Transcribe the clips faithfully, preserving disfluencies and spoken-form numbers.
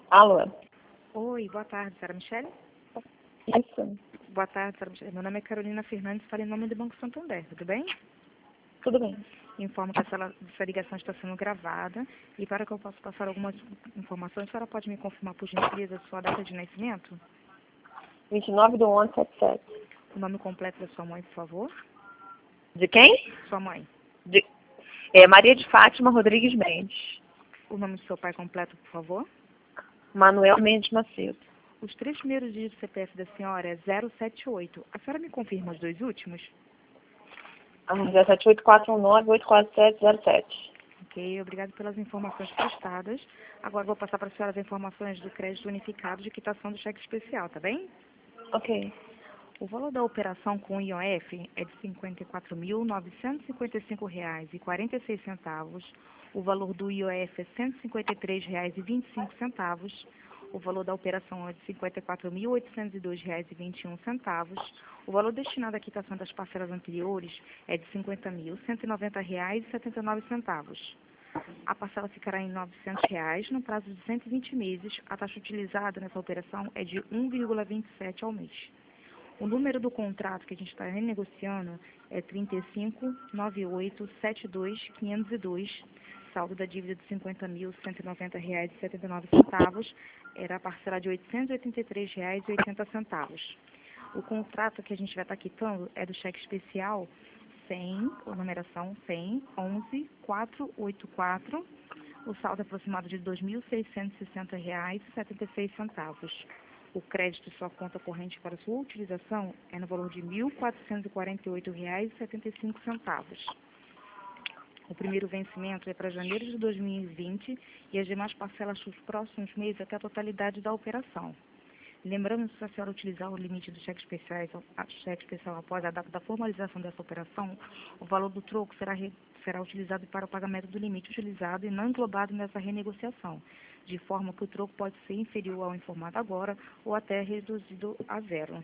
Alô? Oi, boa tarde, senhora Michele? Isso. Boa tarde, senhora Michele. Meu nome é Carolina Fernandes, falo em nome do Banco Santander, tudo bem? Tudo bem. Informo que essa, essa ligação está sendo gravada e para que eu possa passar algumas informações, a senhora pode me confirmar, por gentileza, sua data de nascimento? vinte e nove de onze, setenta e sete. O nome completo da sua mãe, por favor? De quem? Sua mãe. De, é, Maria de Fátima Rodrigues Mendes. O nome do seu pai completo, por favor? Manuel Mendes Macedo. Os três primeiros dígitos do C P F da senhora é zero sete oito. A senhora me confirma os dois últimos? Ah, zero sete oito quatro um nove oito quatro sete zero sete. Ok, obrigado pelas informações prestadas. Agora vou passar para a senhora as informações do crédito unificado de quitação do cheque especial, tá bem? Ok. O valor da operação com o I O F é de cinquenta e quatro mil, novecentos e cinquenta e cinco reais e quarenta e seis centavos. O valor do I O F é cento e cinquenta e três reais e vinte e cinco centavos. O valor da operação é de cinquenta e quatro mil, oitocentos e dois reais e vinte e um centavos. O valor destinado à quitação das parcelas anteriores é de cinquenta mil, cento e noventa reais e setenta e nove centavos. A parcela ficará em novecentos reais no prazo de cento e vinte meses. A taxa utilizada nessa operação é de um vírgula vinte e sete ao mês. O número do contrato que a gente está renegociando é trinta e cinco, noventa e oito, setenta e dois, quinhentos e dois. Saldo da dívida de cinquenta mil, cento e noventa reais e setenta e nove centavos. Era a parcela de oitocentos e oitenta e três reais e oitenta centavos. O contrato que a gente vai estar quitando é do cheque especial cem, a numeração cem, onze, quatrocentos e oitenta e quatro. O saldo aproximado de dois mil seiscentos e sessenta reais e setenta e seis centavos. O crédito de sua conta corrente para sua utilização é no valor de mil quatrocentos e quarenta e oito reais e setenta e cinco centavos. O primeiro vencimento é para janeiro de dois mil e vinte e as demais parcelas dos próximos meses até a totalidade da operação. Lembrando que se a senhora utilizar o limite do cheque especial, cheque especial após a data da formalização dessa operação, o valor do troco será, re, será utilizado para o pagamento do limite utilizado e não englobado nessa renegociação, de forma que o troco pode ser inferior ao informado agora ou até reduzido a zero.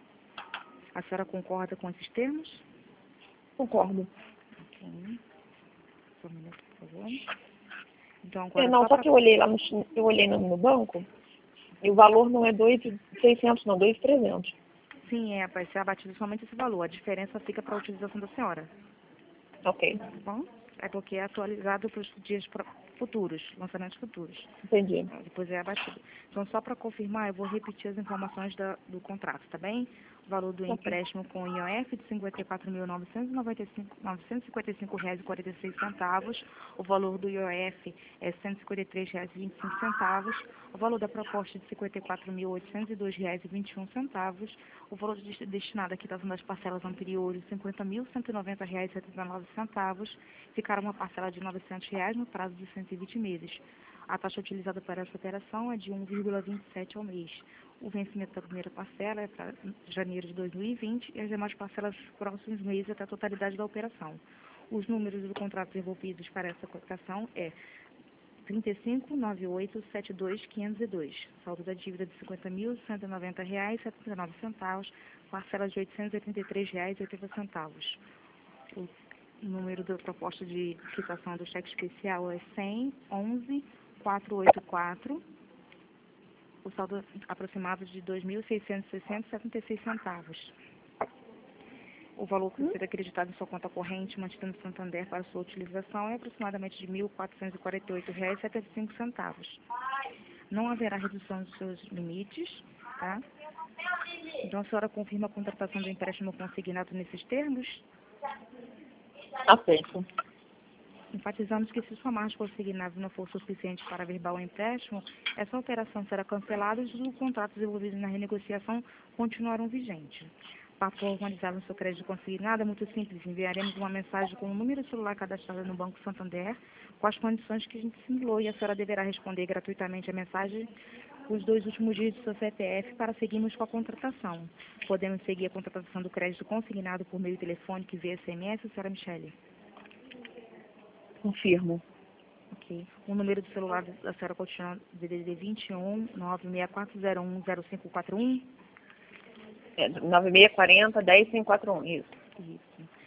A senhora concorda com esses termos? Concordo. Ok. Só um minuto, por favor. Então, agora, É, não, só só pra... que eu olhei lá no, eu olhei no, no banco e o valor não é dois mil e seiscentos, não, dois mil e trezentos. Sim, é, vai ser abatido somente esse valor. A diferença fica para a utilização da senhora. Ok. Tá bom? É porque é atualizado para os dias pro- futuros, lançamentos futuros. Entendi. Depois é abatido. Então, só para confirmar, eu vou repetir as informações da, do contrato, tá bem? O valor do Ok. empréstimo com I O F de cinquenta e quatro mil, novecentos e cinquenta e cinco reais e quarenta e seis centavos. O valor do I O F é cento e cinquenta e três reais e vinte e cinco centavos. O valor da proposta é de cinquenta e quatro mil, oitocentos e dois reais e vinte e um centavos. O valor de- destinado à quitação das parcelas anteriores, cinquenta mil, cento e noventa reais e setenta e nove centavos. Ficará uma parcela de novecentos reais no prazo de cento e vinte meses. A taxa utilizada para essa operação é de um vírgula vinte e sete ao mês. O vencimento da primeira parcela é para janeiro de dois mil e vinte e as demais parcelas dos próximos meses até a totalidade da operação. Os números do contrato envolvidos para essa cotação é trinta e cinco, noventa e oito, setenta e dois, quinhentos e dois. Saldo da dívida de cinquenta mil, cento e noventa reais e setenta e nove centavos. Parcela de oitocentos e oitenta e três reais e oitenta centavos. O número da proposta de quitação do cheque especial é cem, onze, quatrocentos e oitenta e quatro. O saldo aproximado de dois mil seiscentos e sessenta e setenta e seis centavos. O valor que será acreditado em sua conta corrente, mantida no Santander para sua utilização, é aproximadamente de mil quatrocentos e quarenta e oito reais e setenta e cinco centavos. Não haverá redução dos seus limites, tá? Então, a senhora confirma a contratação do empréstimo consignado nesses termos? Aceito. Enfatizamos que se sua margem consignada não for suficiente para averbar o empréstimo, essa operação será cancelada e os contratos envolvidos na renegociação continuarão vigentes. Para formalizar o seu crédito consignado é muito simples. Enviaremos uma mensagem com o número de celular cadastrado no Banco Santander, com as condições que a gente simulou, e a senhora deverá responder gratuitamente a mensagem com os dois últimos dígitos do seu C P F para seguirmos com a contratação. Podemos seguir a contratação do crédito consignado por meio telefônico e via S M S, senhora Michele? Confirmo. Ok. O número do celular da senhora continua D D D vinte e um, nove seis quatro zero um, zero cinco quatro um? É, nove seis quatro zero, um zero cinco quatro um, isso. Isso.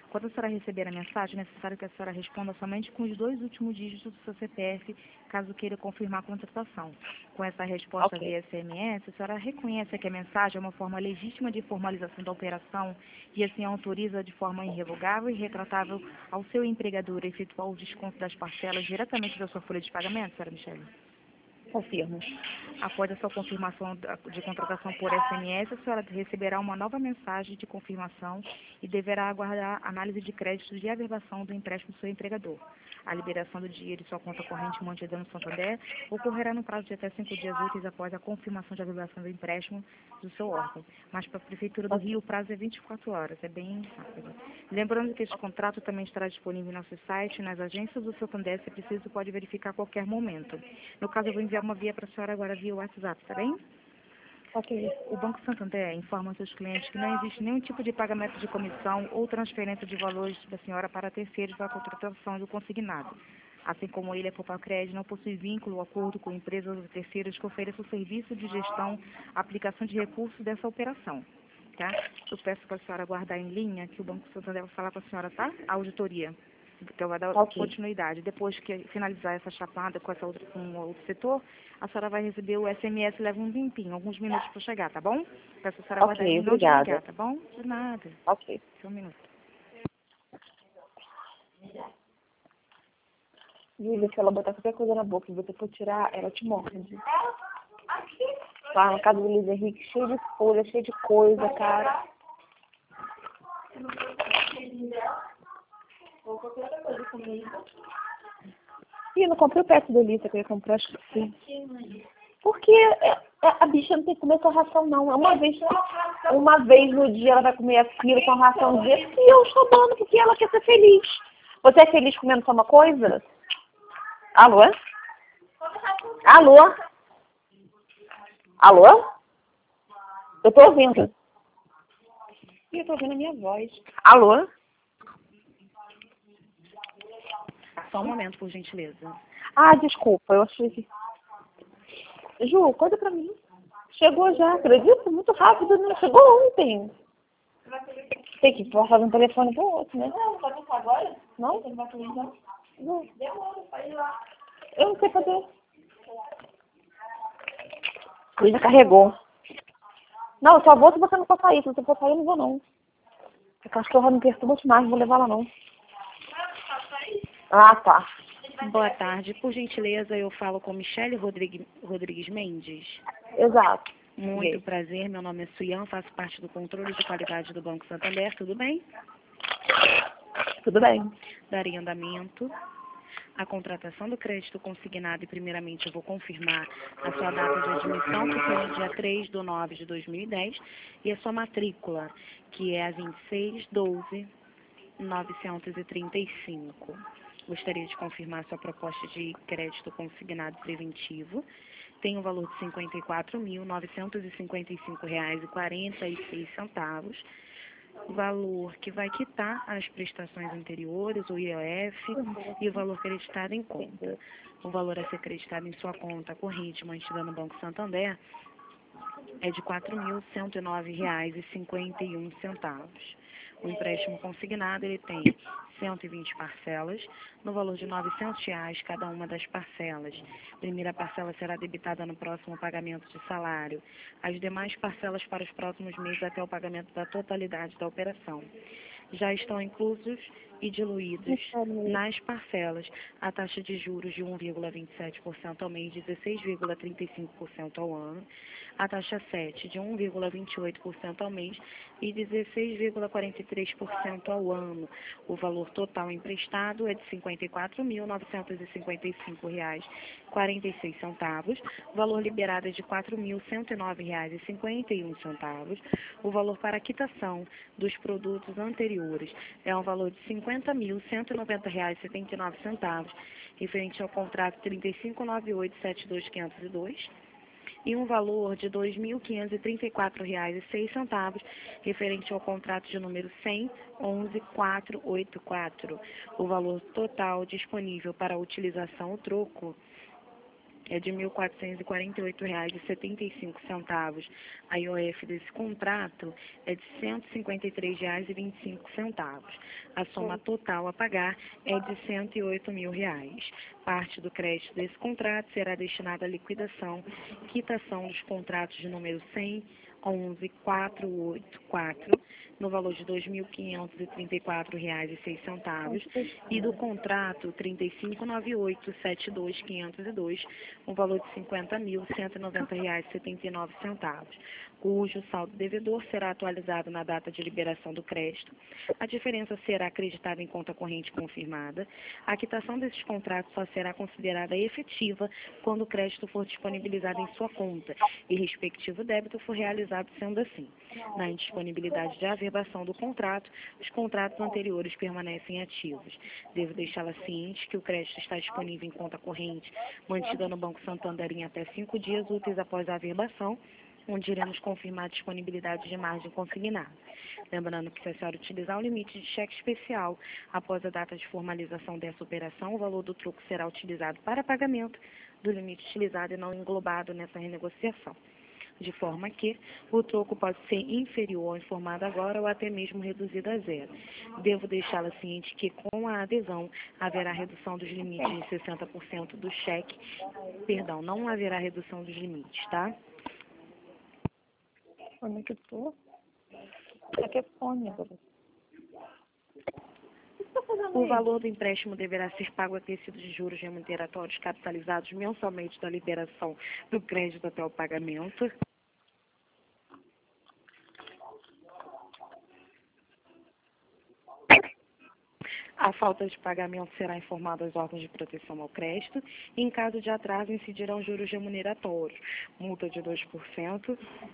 Quando a senhora receber a mensagem, é necessário que a senhora responda somente com os dois últimos dígitos do seu C P F, caso queira confirmar a contratação. Com essa resposta Ok. via S M S, a senhora reconhece que a mensagem é uma forma legítima de formalização da operação e assim autoriza de forma irrevogável e retratável ao seu empregador efetuar o desconto das parcelas diretamente da sua folha de pagamento, senhora Michele? Confirmo. Após a sua confirmação da- de contratação por S M S, a senhora receberá uma nova mensagem de confirmação e deverá aguardar análise de crédito de averbação do empréstimo do seu empregador. A liberação do dinheiro em sua conta corrente mantida no Santander ocorrerá no prazo de até cinco dias úteis após a confirmação de averbação do empréstimo do seu órgão. Mas para a Prefeitura do Rio o prazo é vinte e quatro horas, é bem rápido. Lembrando que este contrato também estará disponível em nosso site e nas agências do Santander, se preciso, pode verificar a qualquer momento. No caso, eu vou enviar uma via para a senhora agora via WhatsApp, tá bem? Ok. O Banco Santander informa aos seus clientes que não existe nenhum tipo de pagamento de comissão ou transferência de valores da senhora para terceiros para a contratação do consignado. Assim como ele, a Copa Crédito não possui vínculo ou acordo com empresas ou terceiros que ofereçam o serviço de gestão, aplicação de recursos dessa operação. Tá? Eu peço para a senhora aguardar em linha que o Banco Santander vai falar para a senhora, tá? A auditoria. Então vai dar Ok. continuidade. Depois que finalizar essa chapada com essa outra, com o outro setor, a senhora vai receber o S M S, leva um tempinho, alguns minutos para chegar, tá bom? Peço a senhora aguardar Ok, e não obrigada. desligar, tá bom? De nada. Ok. Só um minuto. Júlia, se ela botar qualquer coisa na boca e você for tirar, ela te morde. Lá na casa do Luiz Henrique, cheio de folha, cheio de coisa, cara. Ou qualquer outra coisa comigo. Ih, não comprei o peço da Elisa que eu ia comprar, acho que sim. Porque é- é- a bicha não tem que comer só ração, não. É uma vez, uma vez no dia ela vai comer aquilo com a ração desse e eu estou dando porque ela quer ser feliz. Você é feliz comendo só uma coisa? Alô? Alô? Alô? Eu tô ouvindo. Ih, eu tô ouvindo a minha voz. Alô? Só um momento, por gentileza. Ah, desculpa, eu achei que... Ju, conta pra mim. Chegou já, acredita? Muito rápido, né? Chegou ontem. Tem que passar de um telefone pro outro, né? Não, não vai passar agora? Não? Você não vai fazer então? Não. Demora, vai ir lá. Eu não sei fazer. Luísa carregou. Não, eu só vou se você não for sair. Se você for sair, eu não vou, não. Porque eu acho que eu me perturbo demais, não vou levar ela, não. Ah, tá. Boa tarde. Por gentileza, eu falo com Michele Rodrigues, Rodrigues Mendes. Exato. Muito Sim. prazer, meu nome é Suyan, faço parte do controle de qualidade do Banco Santander, tudo bem? Tudo bem. Darei andamento. A contratação do crédito consignado e primeiramente eu vou confirmar a sua data de admissão, que foi no dia três de nove de dois mil e dez, e a sua matrícula, que é a vinte e seis doze novecentos e trinta e cinco. Gostaria de confirmar sua proposta de crédito consignado preventivo. Tem o valor de cinquenta e quatro mil novecentos e cinquenta e cinco reais e quarenta e seis centavos. Valor que vai quitar as prestações anteriores, o I O F, e o valor creditado em conta. O valor a ser creditado em sua conta corrente mantida no Banco Santander é de quatro mil cento e nove reais e cinquenta e um centavos. O empréstimo consignado ele tem cento e vinte parcelas, no valor de novecentos reais cada uma das parcelas. A primeira parcela será debitada no próximo pagamento de salário. As demais parcelas para os próximos meses até o pagamento da totalidade da operação. Já estão inclusos e diluídos nas parcelas a taxa de juros de um vírgula vinte e sete por cento ao mês, dezesseis vírgula trinta e cinco por cento ao ano, a taxa sete de um vírgula vinte e oito por cento ao mês e dezesseis vírgula quarenta e três por cento ao ano. O valor total emprestado é de cinquenta e quatro mil novecentos e cinquenta e cinco reais e quarenta e seis centavos, o valor liberado é de quatro mil cento e nove reais e cinquenta e um centavos, o valor para quitação dos produtos anteriores é um valor de cinquenta mil cento e noventa reais e setenta e nove centavos, referente ao contrato trinta e cinco nove oito sete dois quinhentos e dois, e um valor de dois mil quinhentos e trinta e quatro reais e seis centavos, referente ao contrato de número cem onze quatrocentos e oitenta e quatro. O valor total disponível para utilização ou troco é de mil quatrocentos e quarenta e oito reais e setenta e cinco centavos. A I O F desse contrato é de cento e cinquenta e três reais e vinte e cinco centavos. A soma total a pagar é de cento e oito mil reais. Parte do crédito desse contrato será destinada à liquidação, quitação dos contratos de número cem, onze, quatrocentos e oitenta e quatro, no valor de dois mil quinhentos e trinta e quatro reais e seis centavos, e do contrato trinta e cinco, noventa e oito, setenta e dois, quinhentos e dois, no valor de cinquenta mil, cento e noventa reais e setenta e nove centavos, cujo saldo devedor será atualizado na data de liberação do crédito. A diferença será acreditada em conta corrente confirmada. A quitação desses contratos só será considerada efetiva quando o crédito for disponibilizado em sua conta e respectivo débito for realizado sendo assim. Na indisponibilidade de averbação do contrato, os contratos anteriores permanecem ativos. Devo deixá-la ciente que o crédito está disponível em conta corrente, mantida no Banco Santander em até cinco dias úteis após a averbação, onde iremos confirmar a disponibilidade de margem consignada. Lembrando que, se a senhora utilizar o limite de cheque especial após a data de formalização dessa operação, o valor do troco será utilizado para pagamento do limite utilizado e não englobado nessa renegociação, de forma que o troco pode ser inferior ao informado agora ou até mesmo reduzido a zero. Devo deixá-la ciente que, com a adesão, haverá redução dos limites de sessenta por cento do cheque. Perdão, não haverá redução dos limites, tá? Onde que eu tô? Aqui é fone, agora. O valor do empréstimo deverá ser pago acrescido de juros remuneratórios capitalizados mensalmente da liberação do crédito até o pagamento. A falta de pagamento será informada aos órgãos de proteção ao crédito e, em caso de atraso, incidirão juros remuneratórios, multa de dois por cento,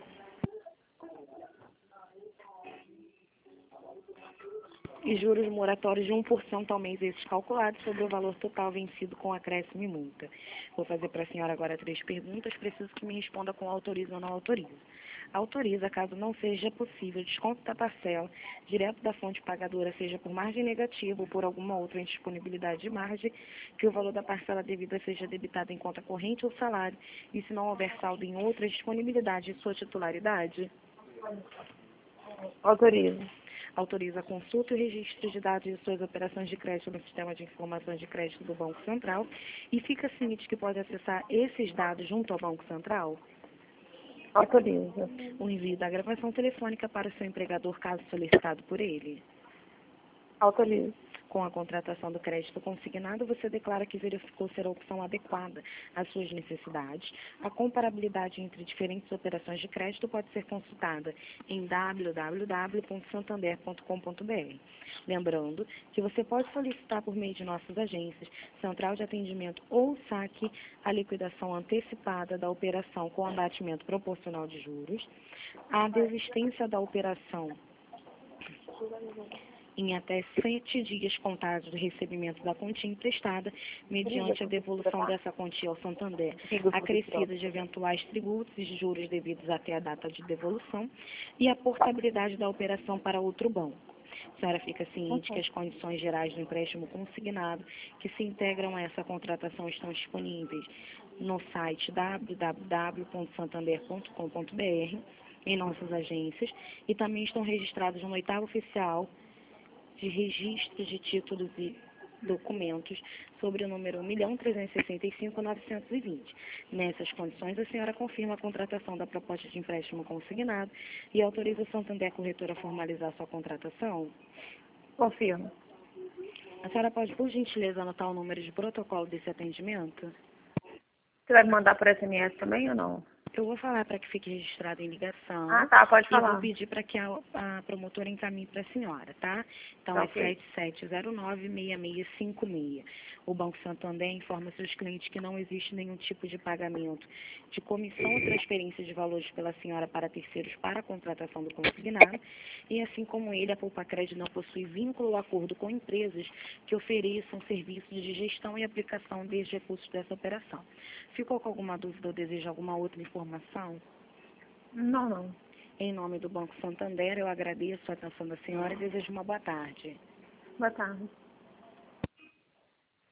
e juros moratórios de um por cento ao mês, esses calculados sobre o valor total vencido com acréscimo e multa. Vou fazer para a senhora agora três perguntas, preciso que me responda com autoriza ou não autoriza. Autoriza caso não seja possível desconto da parcela direto da fonte pagadora, seja por margem negativa ou por alguma outra indisponibilidade de margem, que o valor da parcela devida seja debitado em conta corrente ou salário, e se não houver saldo em outra disponibilidade de sua titularidade. Autoriza. Autoriza a consulta e registro de dados de suas operações de crédito no Sistema de Informações de Crédito do Banco Central e fica ciente que pode acessar esses dados junto ao Banco Central. Autoriza. O envio da gravação telefônica para o seu empregador, caso solicitado por ele. Autoriza. Com a contratação do crédito consignado, você declara que verificou ser a opção adequada às suas necessidades. A comparabilidade entre diferentes operações de crédito pode ser consultada em w w w ponto santander ponto com ponto b r. Lembrando que você pode solicitar por meio de nossas agências, Central de Atendimento ou saque, a liquidação antecipada da operação com abatimento proporcional de juros, a desistência da operação em até sete dias contados do recebimento da quantia emprestada, mediante a devolução dessa quantia ao Santander, acrescida de eventuais tributos e juros devidos até a data de devolução, e a portabilidade da operação para outro banco. A senhora fica ciente que as condições gerais do empréstimo consignado que se integram a essa contratação estão disponíveis no site w w w ponto santander ponto com ponto b r, em nossas agências, e também estão registrados no oitavo oficial de registro de títulos e documentos sobre o número um milhão trezentos e sessenta e cinco mil novecentos e vinte. Nessas condições, a senhora confirma a contratação da proposta de empréstimo consignado e autoriza o Santander Corretora a formalizar sua contratação? Confirmo. A senhora pode, por gentileza, anotar o número de protocolo desse atendimento? Você vai me mandar por S M S também ou não? Eu vou falar para que fique registrado em ligação. Ah, tá, pode E falar. vou pedir para que a, a promotora encaminhe para a senhora, tá? Então, Tá, é ok. sete sete zero nove, seis seis cinco seis. O Banco Santander informa seus clientes que não existe nenhum tipo de pagamento de comissão ou transferência de valores pela senhora para terceiros para a contratação do consignado. E, assim como ele, a Poupa Crédito não possui vínculo ou acordo com empresas que ofereçam serviços de gestão e aplicação dos recursos dessa operação. Ficou com alguma dúvida ou deseja alguma outra informação? Não, não. Em nome do Banco Santander, eu agradeço a atenção da senhora e desejo uma boa tarde. Boa tarde.